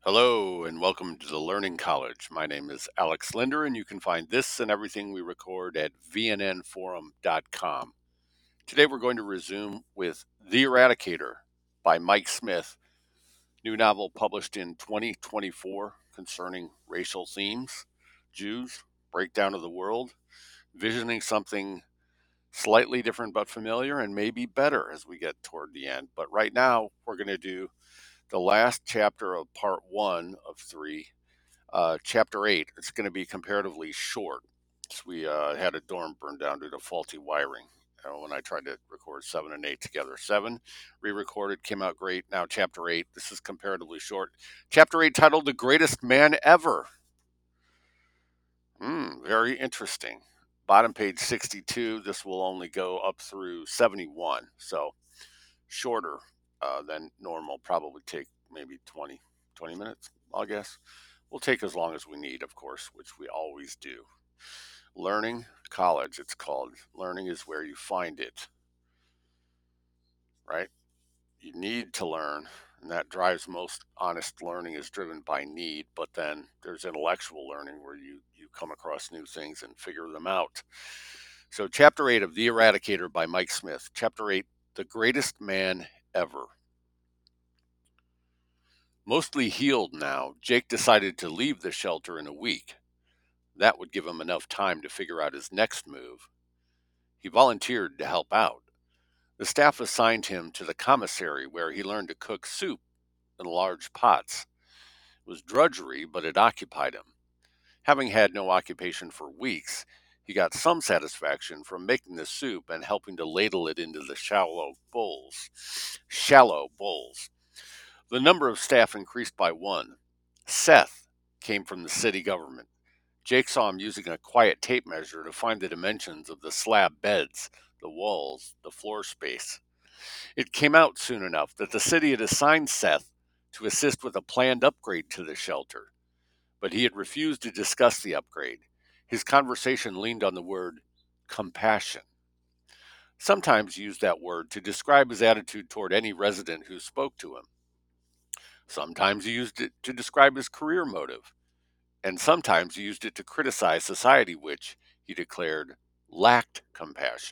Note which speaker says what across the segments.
Speaker 1: Hello and welcome to the Learning College. My name is Alex Linder, and you can find this and everything we record at vnnforum.com. Today we're going to resume with The Eradicator by Mike Smith, new novel published in 2024 concerning racial themes, Jews, breakdown of the world, visioning something slightly different but familiar and maybe better as we get toward the end. But right now we're going to do the last chapter of part one of three. Chapter 8, it's going to be comparatively short. So we had a dorm burned down due to faulty wiring. When I tried to record 7 and 8 together. 7 re recorded, came out great. Now, Chapter 8, this is comparatively short. Chapter 8 titled The Greatest Man Ever. Very interesting. Bottom page 62, this will only go up through 71. So shorter than normal, probably take maybe 20 minutes, I'll guess. We'll take as long as we need, of course, which we always do. Learning college, it's called. Learning is where you find it, right? You need to learn, and that drives most honest learning is driven by need. But then there's intellectual learning where you come across new things and figure them out. So, Chapter 8 of The Eradicator by Mike Smith. Chapter 8, The Greatest Man Ever. Mostly healed now, Jake decided to leave the shelter in a week. That would give him enough time to figure out his next move. He volunteered to help out. The staff assigned him to the commissary where he learned to cook soup in large pots. It was drudgery, but it occupied him. Having had no occupation for weeks, he got some satisfaction from making the soup and helping to ladle it into the shallow bowls. Shallow bowls. The number of staff increased by one. Seth came from the city government. Jake saw him using a quiet tape measure to find the dimensions of the slab beds, the walls, the floor space. It came out soon enough that the city had assigned Seth to assist with a planned upgrade to the shelter, but he had refused to discuss the upgrade. His conversation leaned on the word compassion. Sometimes used that word to describe his attitude toward any resident who spoke to him. Sometimes he used it to describe his career motive, and sometimes he used it to criticize society, which, he declared, lacked compassion.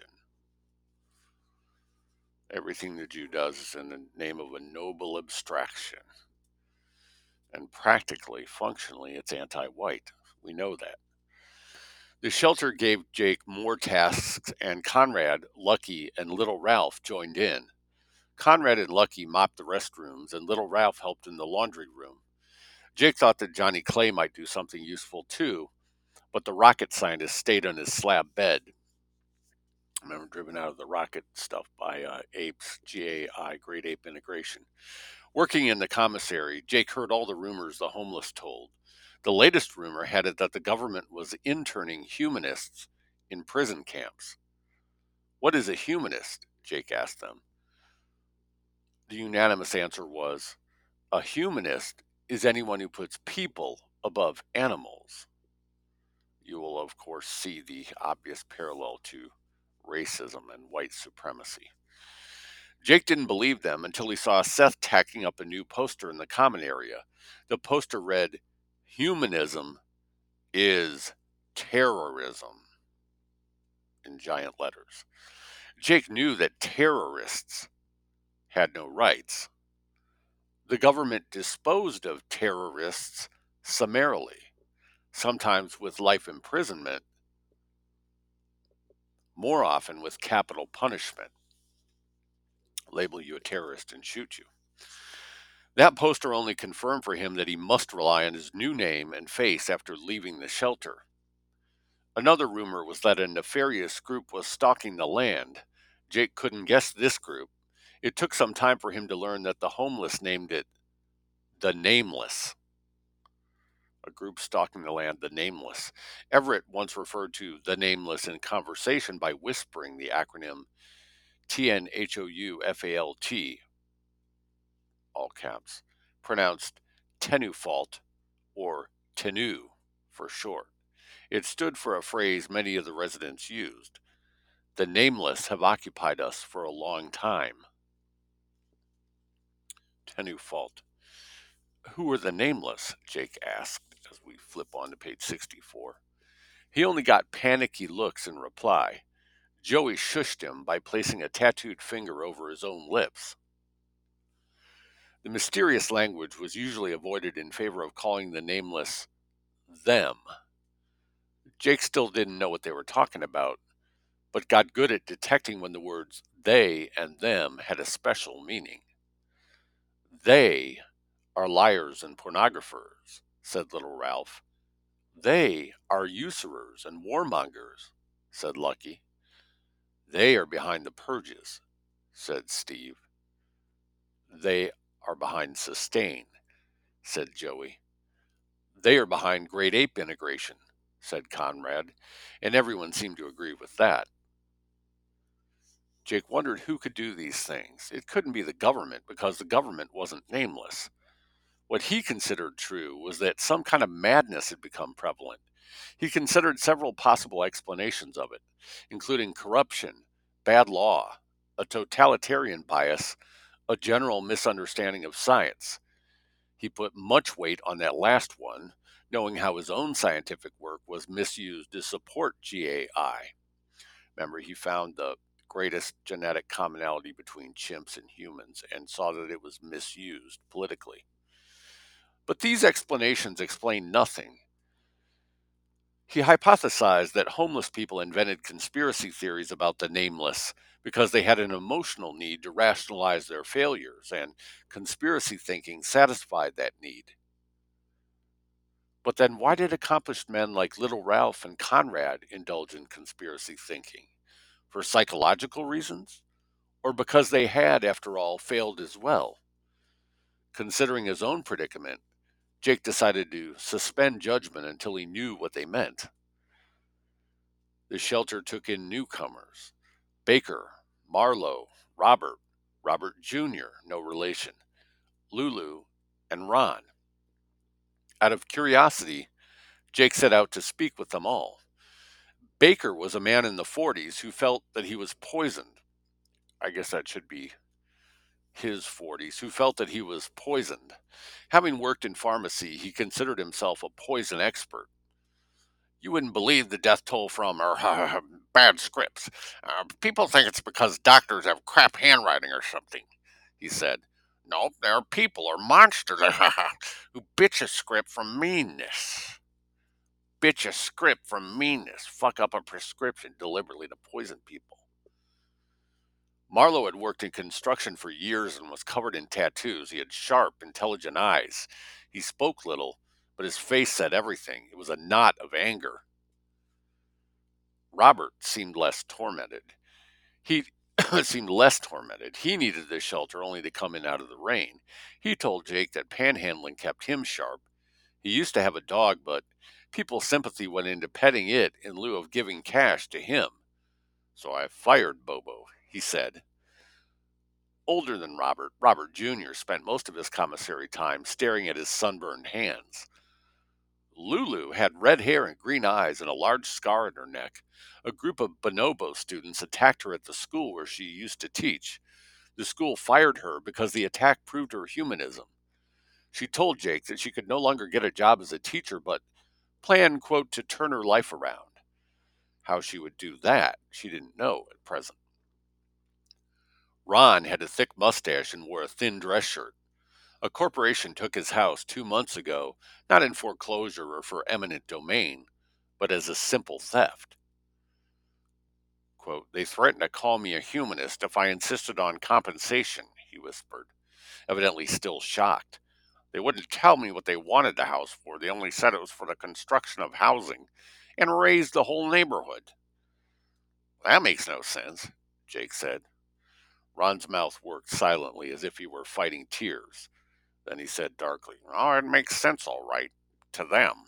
Speaker 1: Everything the Jew does is in the name of a noble abstraction. And practically, functionally, it's anti-white. We know that. The shelter gave Jake more tasks, and Conrad, Lucky, and Little Ralph joined in. Conrad and Lucky mopped the restrooms, and Little Ralph helped in the laundry room. Jake thought that Johnny Clay might do something useful too, but the rocket scientist stayed on his slab bed. I remember Driven Out of the Rocket stuff by Apes, GAI, Great Ape Integration. Working in the commissary, Jake heard all the rumors the homeless told. The latest rumor had it that the government was interning humanists in prison camps. What is a humanist? Jake asked them. The unanimous answer was, a humanist is anyone who puts people above animals. You will, of course, see the obvious parallel to racism and white supremacy. Jake didn't believe them until he saw Seth tacking up a new poster in the common area. The poster read, Humanism is terrorism, in giant letters. Jake knew that terrorists had no rights. The government disposed of terrorists summarily, sometimes with life imprisonment, more often with capital punishment. Label you a terrorist and shoot you. That poster only confirmed for him that he must rely on his new name and face after leaving the shelter. Another rumor was that a nefarious group was stalking the land. Jake couldn't guess this group. It took some time for him to learn that the homeless named it the Nameless. A group stalking the land, the Nameless. Everett once referred to the Nameless in conversation by whispering the acronym TNHOUFALT, all caps, pronounced Tenufalt or Tenu for short. It stood for a phrase many of the residents used. The Nameless have occupied us for a long time. Tenufalt. Who are the nameless? Jake asked as we flip on to page 64. He only got panicky looks in reply. Joey shushed him by placing a tattooed finger over his own lips. The mysterious language was usually avoided in favor of calling the nameless them. Jake still didn't know what they were talking about, but got good at detecting when the words they and them had a special meaning. They are liars and pornographers, said little Ralph. They are usurers and warmongers, said Lucky. They are behind the purges, said Steve. They are behind Sustain, said Joey. They are behind Great Ape integration, said Conrad, and everyone seemed to agree with that. Jake wondered who could do these things. It couldn't be the government because the government wasn't nameless. What he considered true was that some kind of madness had become prevalent. He considered several possible explanations of it, including corruption, bad law, a totalitarian bias, a general misunderstanding of science. He put much weight on that last one, knowing how his own scientific work was misused to support GAI. Remember, he found the greatest genetic commonality between chimps and humans and saw that it was misused politically. But these explanations explain nothing. He hypothesized that homeless people invented conspiracy theories about the nameless because they had an emotional need to rationalize their failures, and conspiracy thinking satisfied that need. But then why did accomplished men like Little Ralph and Conrad indulge in conspiracy thinking? For psychological reasons? Or because they had, after all, failed as well? Considering his own predicament, Jake decided to suspend judgment until he knew what they meant. The shelter took in newcomers: Baker, Marlowe, Robert Jr., no relation, Lulu, and Ron. Out of curiosity, Jake set out to speak with them all. Baker was a man in the 40s who felt that he was poisoned. I guess that should be his 40s, who felt that he was poisoned. Having worked in pharmacy, he considered himself a poison expert. You wouldn't believe the death toll from bad scripts. People think it's because doctors have crap handwriting or something, he said. No, there are people or monsters who bitch a script from meanness. Bitch a script from meanness. Fuck up a prescription deliberately to poison people. Marlowe had worked in construction for years and was covered in tattoos. He had sharp, intelligent eyes. He spoke little, but his face said everything. It was a knot of anger. Robert seemed less tormented. He seemed less tormented. He needed this shelter only to come in out of the rain. He told Jake that panhandling kept him sharp. He used to have a dog, but people's sympathy went into petting it in lieu of giving cash to him. So I fired Bobo, he said. Older than Robert, Robert Jr. spent most of his commissary time staring at his sunburned hands. Lulu had red hair and green eyes and a large scar on her neck. A group of bonobo students attacked her at the school where she used to teach. The school fired her because the attack proved her humanism. She told Jake that she could no longer get a job as a teacher, but planned, quote, to turn her life around. How she would do that, she didn't know at present. Ron had a thick mustache and wore a thin dress shirt. A corporation took his house 2 months ago, not in foreclosure or for eminent domain, but as a simple theft. Quote, they threatened to call me a humanist if I insisted on compensation, he whispered, evidently still shocked. They wouldn't tell me what they wanted the house for. They only said it was for the construction of housing and raised the whole neighborhood. That makes no sense, Jake said. Ron's mouth worked silently as if he were fighting tears. Then he said darkly, oh, it makes sense all right. To them.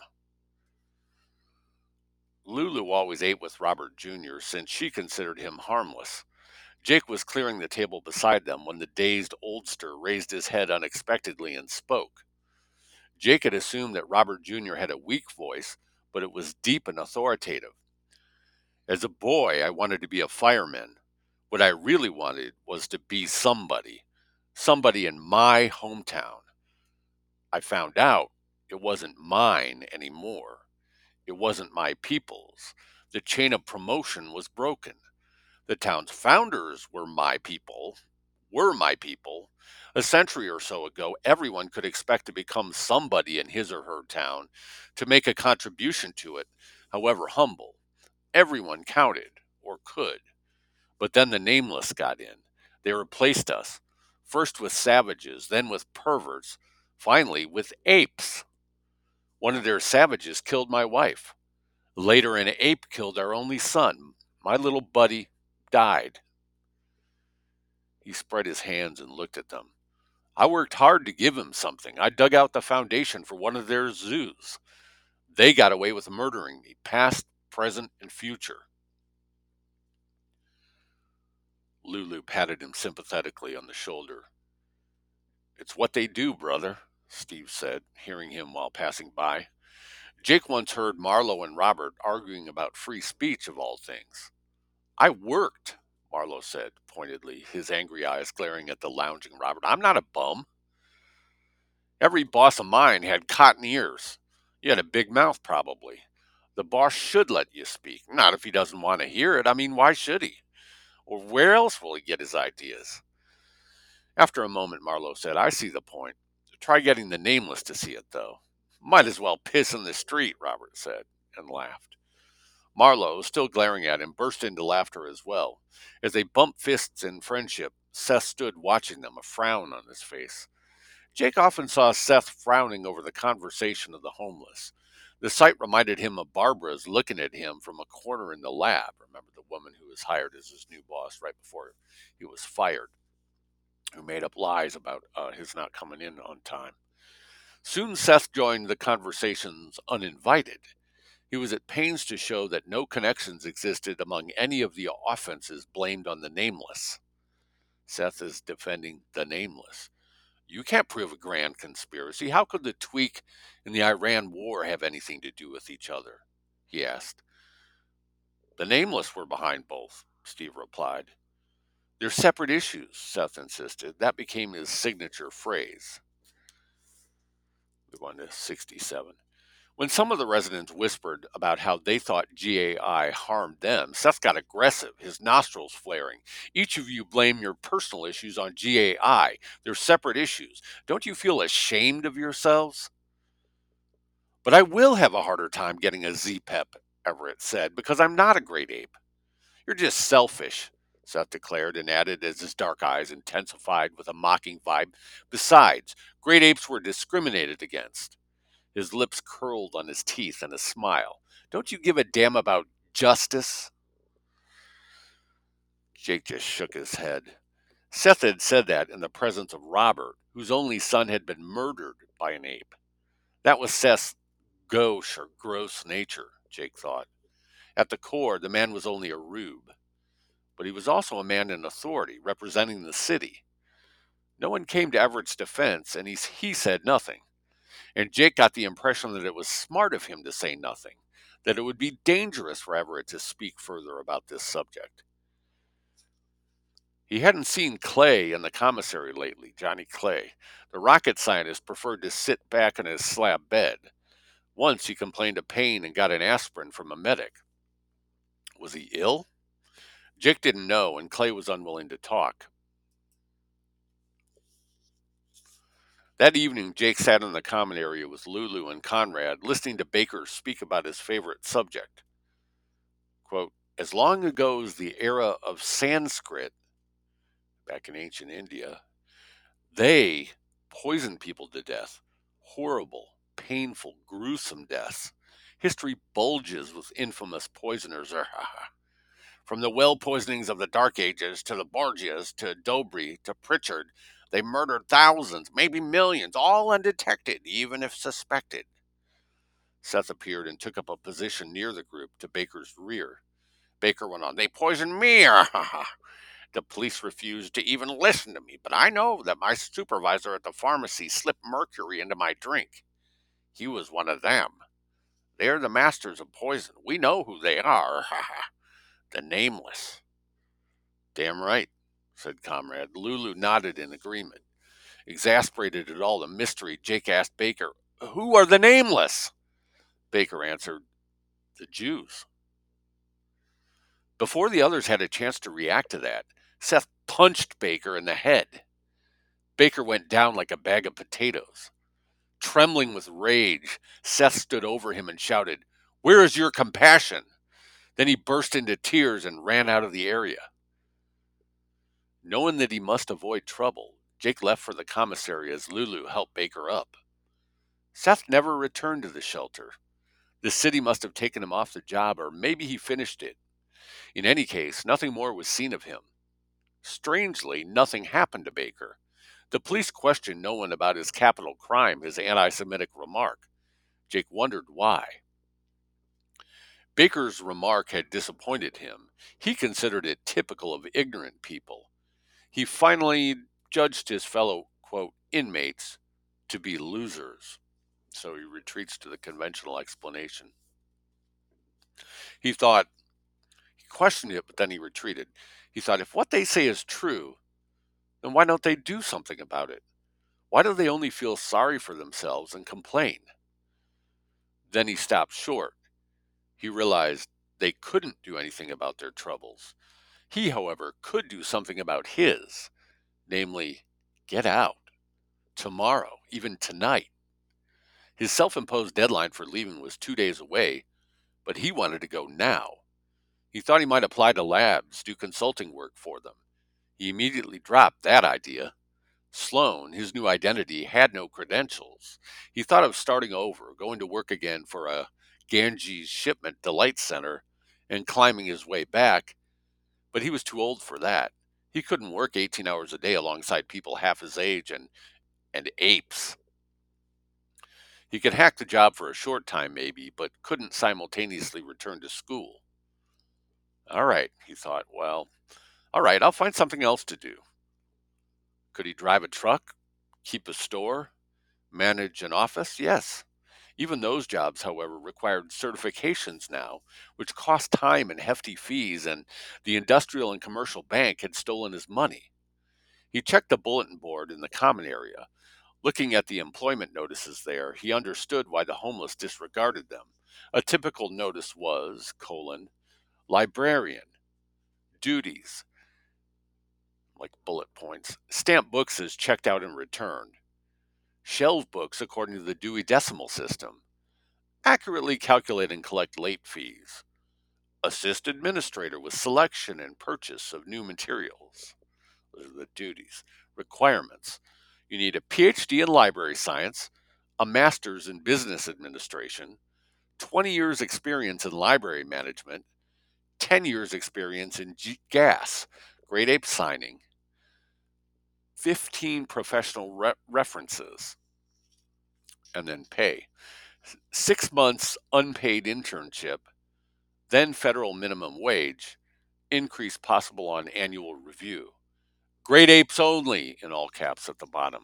Speaker 1: Lulu always ate with Robert Jr. since she considered him harmless. Jake was clearing the table beside them when the dazed oldster raised his head unexpectedly and spoke. Jake had assumed that Robert Jr. had a weak voice, but it was deep and authoritative. As a boy, I wanted to be a fireman. What I really wanted was to be somebody in my hometown. I found out it wasn't mine anymore. It wasn't my people's. The chain of promotion was broken. The town's founders were my people. A century or so ago, everyone could expect to become somebody in his or her town, to make a contribution to it, however humble. Everyone counted, or could. But then the nameless got in. They replaced us, first with savages, then with perverts, finally with apes. One of their savages killed my wife. Later, an ape killed our only son. My little buddy died. He spread his hands and looked at them. I worked hard to give him something. I dug out the foundation for one of their zoos. They got away with murdering me, past, present, and future. Lulu patted him sympathetically on the shoulder. It's what they do, brother, Steve said, hearing him while passing by. Jake once heard Marlowe and Robert arguing about free speech, of all things. I worked, Marlowe said pointedly, his angry eyes glaring at the lounging Robert. I'm not a bum. Every boss of mine had cotton ears. You had a big mouth, probably. The boss should let you speak. Not if he doesn't want to hear it. I mean, why should he? Or where else will he get his ideas? After a moment, Marlowe said, I see the point. Try getting the nameless to see it, though. Might as well piss in the street, Robert said, and laughed. Marlowe, still glaring at him, burst into laughter as well. As they bumped fists in friendship, Seth stood watching them, a frown on his face. Jake often saw Seth frowning over the conversation of the homeless. The sight reminded him of Barbara's looking at him from a corner in the lab. Remember the woman who was hired as his new boss right before he was fired, who made up lies about his not coming in on time. Soon Seth joined the conversations uninvited. He was at pains to show that no connections existed among any of the offenses blamed on the nameless. Seth is defending the nameless. You can't prove a grand conspiracy. How could the tweak in the Iran war have anything to do with each other? He asked. The nameless were behind both, Steve replied. They're separate issues, Seth insisted. That became his signature phrase. We go on to 67. When some of the residents whispered about how they thought GAI harmed them, Seth got aggressive, his nostrils flaring. Each of you blame your personal issues on GAI. They're separate issues. Don't you feel ashamed of yourselves? But I will have a harder time getting a Z-PEP, Everett said, because I'm not a great ape. You're just selfish, Seth declared, and added as his dark eyes intensified with a mocking vibe. Besides, great apes were discriminated against. His lips curled on his teeth in a smile. Don't you give a damn about justice? Jake just shook his head. Seth had said that in the presence of Robert, whose only son had been murdered by an ape. That was Seth's gauche or gross nature, Jake thought. At the core, the man was only a rube. But he was also a man in authority, representing the city. No one came to Everett's defense, and he said nothing. And Jake got the impression that it was smart of him to say nothing, that it would be dangerous for Everett to speak further about this subject. He hadn't seen Clay in the commissary lately, Johnny Clay. The rocket scientist preferred to sit back in his slab bed. Once he complained of pain and got an aspirin from a medic. Was he ill? Jake didn't know, and Clay was unwilling to talk. That evening, Jake sat in the common area with Lulu and Conrad, listening to Baker speak about his favorite subject. Quote, as long ago as the era of Sanskrit, back in ancient India, they poisoned people to death. Horrible, painful, gruesome deaths. History bulges with infamous poisoners. From the well poisonings of the Dark Ages to the Borgias to Dobry to Pritchard, they murdered thousands, maybe millions, all undetected, even if suspected. Seth appeared and took up a position near the group to Baker's rear. Baker went on, they poisoned me. The police refused to even listen to me, but I know that my supervisor at the pharmacy slipped mercury into my drink. He was one of them. They're the masters of poison. We know who they are. The nameless. Damn right, said Comrade. Lulu nodded in agreement. Exasperated at all the mystery, Jake asked Baker, "Who are the nameless?" Baker answered, "The Jews." Before the others had a chance to react to that, Seth punched Baker in the head. Baker went down like a bag of potatoes. Trembling with rage, Seth stood over him and shouted, "Where is your compassion?" Then he burst into tears and ran out of the area. Knowing that he must avoid trouble, Jake left for the commissary as Lulu helped Baker up. Seth never returned to the shelter. The city must have taken him off the job, or maybe he finished it. In any case, nothing more was seen of him. Strangely, nothing happened to Baker. The police questioned no one about his capital crime, his anti Semitic remark. Jake wondered why. Baker's remark had disappointed him. He considered it typical of ignorant people. He finally judged his fellow, quote, inmates to be losers. So he retreats to the conventional explanation. He thought, he questioned it, but then he retreated. He thought, if what they say is true, then why don't they do something about it? Why do they only feel sorry for themselves and complain? Then he stopped short. He realized they couldn't do anything about their troubles. He, however, could do something about his, namely, get out. Tomorrow, even tonight. His self imposed deadline for leaving was 2 days away, but he wanted to go now. He thought he might apply to labs, do consulting work for them. He immediately dropped that idea. Sloan, his new identity, had no credentials. He thought of starting over, going to work again for a Ganges Shipment Delight Center, and climbing his way back, but he was too old for that. He couldn't work 18 hours a day alongside people half his age and apes. He could hack the job for a short time, maybe, but couldn't simultaneously return to school. All right, he thought, well, all right, I'll find something else to do. Could he drive a truck? Keep a store? Manage an office? Yes. Even those jobs, however, required certifications now, which cost time and hefty fees, and the industrial and commercial bank had stolen his money. He checked the bulletin board in the common area. Looking at the employment notices there, he understood why the homeless disregarded them. A typical notice was, librarian, duties, like bullet points, stamp books as checked out and returned, shelve books according to the Dewey Decimal System, accurately calculate and collect late fees, assist administrator with selection and purchase of new materials. Those are the duties. Requirements. You need a PhD in library science, a master's in business administration, 20 years experience in library management, 10 years experience in gas, grade A signing, 15 professional references, and then pay. 6 months unpaid internship, then federal minimum wage, increase possible on annual review. Grade apes only, in all caps at the bottom.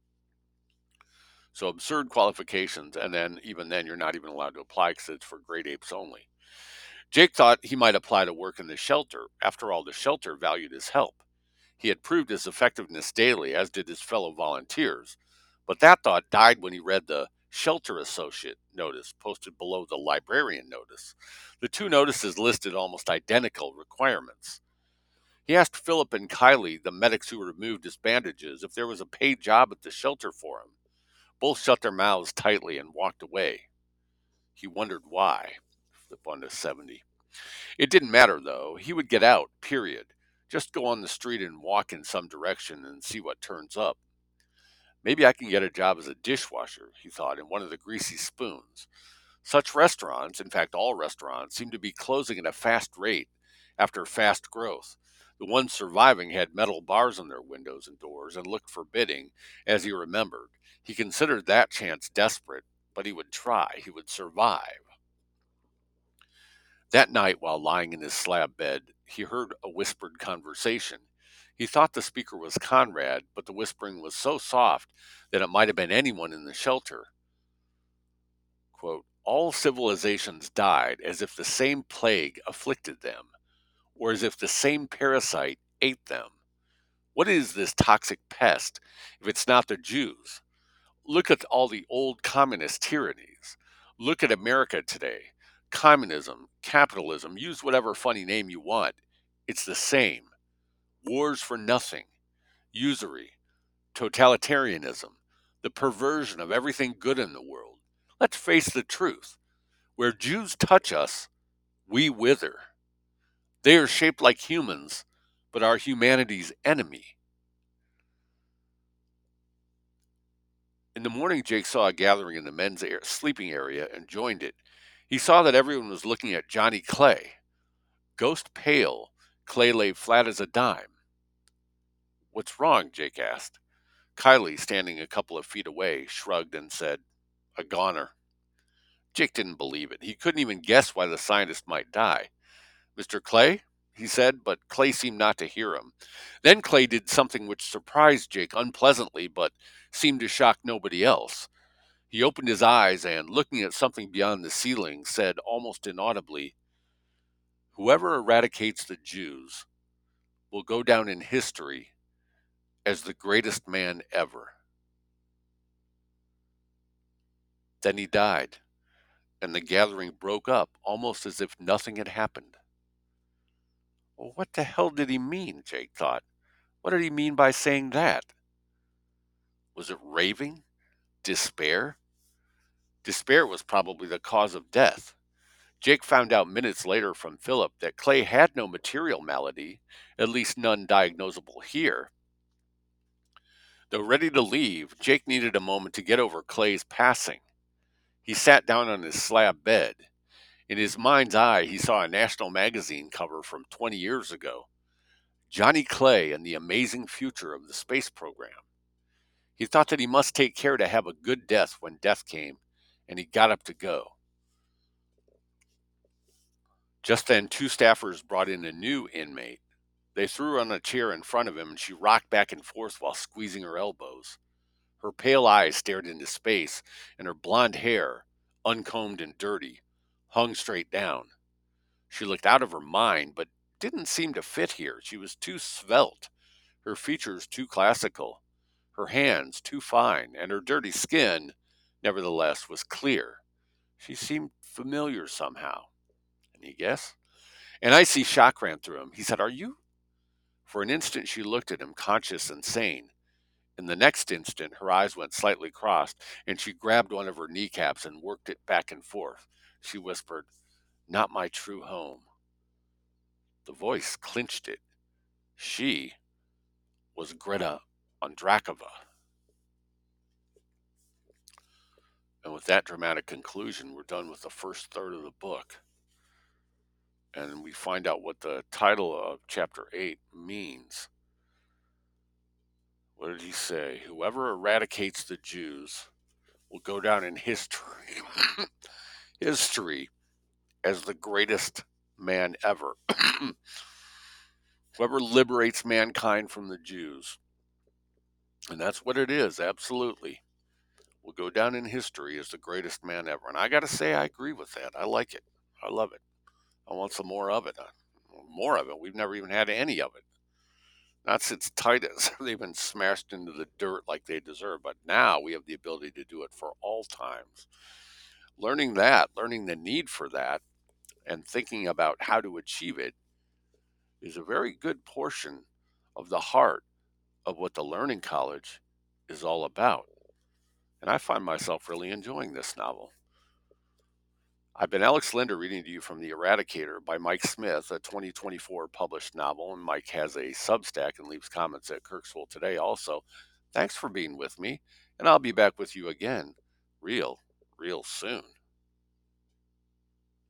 Speaker 1: So absurd qualifications, and then even then you're not even allowed to apply because it's for grade apes only. Jake thought he might apply to work in the shelter. After all, the shelter valued his help. He had proved his effectiveness daily, as did his fellow volunteers. But that thought died when he read the shelter associate notice posted below the librarian notice. The two notices listed almost identical requirements. He asked Philip and Kylie, the medics who removed his bandages, if there was a paid job at the shelter for him. Both shut their mouths tightly and walked away. He wondered why. Flip on to 70. It didn't matter, though. He would get out, period. Just go on the street and walk in some direction and see what turns up. Maybe I can get a job as a dishwasher, he thought, in one of the Greasy Spoons. Such restaurants, in fact all restaurants, seem to be closing at a fast rate after fast growth. The ones surviving had metal bars on their windows and doors and looked forbidding, as he remembered. He considered that chance desperate, but he would try. He would survive. That night, while lying in his slab bed, he heard a whispered conversation. He thought the speaker was Conrad, but the whispering was so soft that it might have been anyone in the shelter. Quote, all civilizations died as if the same plague afflicted them, or as if the same parasite ate them. What is this toxic pest if it's not the Jews? Look at all the old communist tyrannies. Look at America today. Communism, capitalism, use whatever funny name you want. It's the same. Wars for nothing, usury, totalitarianism, the perversion of everything good in the world. Let's face the truth. Where Jews touch us, we wither. They are shaped like humans, but are humanity's enemy. In the morning, Jake saw a gathering in the sleeping area and joined it. He saw that everyone was looking at Johnny Clay. Ghost pale, Clay lay flat as a dime. What's wrong? Jake asked. Kylie, standing a couple of feet away, shrugged and said, a goner. Jake didn't believe it. He couldn't even guess why the scientist might die. Mr. Clay? He said, but Clay seemed not to hear him. Then Clay did something which surprised Jake unpleasantly, but seemed to shock nobody else. He opened his eyes and, looking at something beyond the ceiling, said almost inaudibly, whoever eradicates the Jews will go down in history as the greatest man ever. Then he died, and the gathering broke up almost as if nothing had happened. Well, what the hell did he mean? Jake thought. What did he mean by saying that? Was it raving? Despair? Despair was probably the cause of death. Jake found out minutes later from Philip that Clay had no material malady, at least none diagnosable here. Though ready to leave, Jake needed a moment to get over Clay's passing. He sat down on his slab bed. In his mind's eye, he saw a national magazine cover from 20 years ago. Johnny Clay and the amazing future of the space program. He thought that he must take care to have a good death when death came, and he got up to go. Just then, two staffers brought in a new inmate. They threw her on a chair in front of him, and she rocked back and forth while squeezing her elbows. Her pale eyes stared into space, and her blonde hair, uncombed and dirty, hung straight down. She looked out of her mind, but didn't seem to fit here. She was too svelte, her features too classical, her hands too fine, and her dirty skin, nevertheless, was clear. She seemed familiar somehow. Any guess? An icy shock ran through him. He said, are you? For an instant, she looked at him, conscious and sane. In the next instant, her eyes went slightly crossed, and she grabbed one of her kneecaps and worked it back and forth. She whispered, not my true home. The voice clinched it. She was Greta Ondrakova. And with that dramatic conclusion, we're done with the first third of the book. And we find out what the title of chapter 8 means. What did he say? Whoever eradicates the Jews will go down in history history as the greatest man ever. Whoever liberates mankind from the Jews. And that's what it is, absolutely. Will go down in history as the greatest man ever. And I got to say, I agree with that. I like it. I love it. I want some more of it. More of it. We've never even had any of it. Not since Titus. They've been smashed into the dirt like they deserve. But now we have the ability to do it for all times. Learning that, learning the need for that, and thinking about how to achieve it is a very good portion of the heart of what the Learning College is all about. And I find myself really enjoying this novel. I've been Alex Linder reading to you from The Eradicator by Mike Smith, a 2024 published novel. And Mike has a Substack and leaves comments at Kirksville Today also. Thanks for being with me, and I'll be back with you again real soon.